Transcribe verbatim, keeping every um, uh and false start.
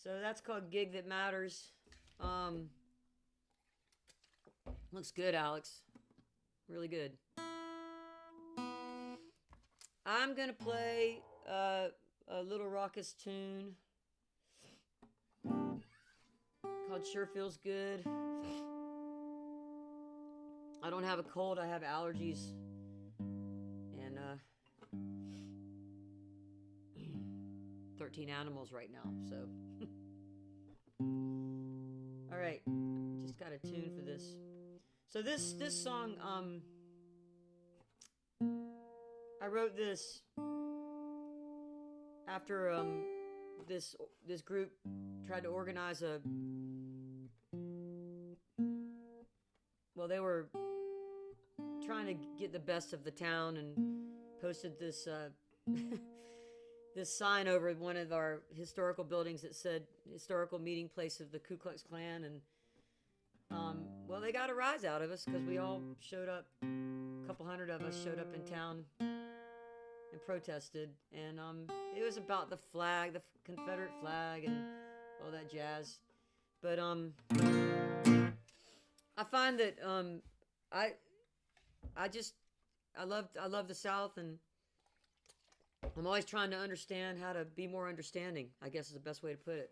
So that's called Gig That Matters. Um, looks good, Alex. Really good. I'm gonna play uh, a little raucous tune called Sure Feels Good. I don't have a cold, I have allergies. And uh, thirteen animals right now, so. Alright, just got a tune for this. So this this song, um, I wrote this after um, this this group tried to organize a. Well, they were trying to get the best of the town and posted this uh, this sign over one of our historical buildings that said historical meeting place of the Ku Klux Klan. And um, well, they got a rise out of us because we all showed up. A couple hundred of us showed up in town and protested, and um, it was about the flag, the Confederate flag, and all that jazz. But um, I find that um, I I just I love I love the South, and I'm always trying to understand how to be more understanding, I guess is the best way to put it.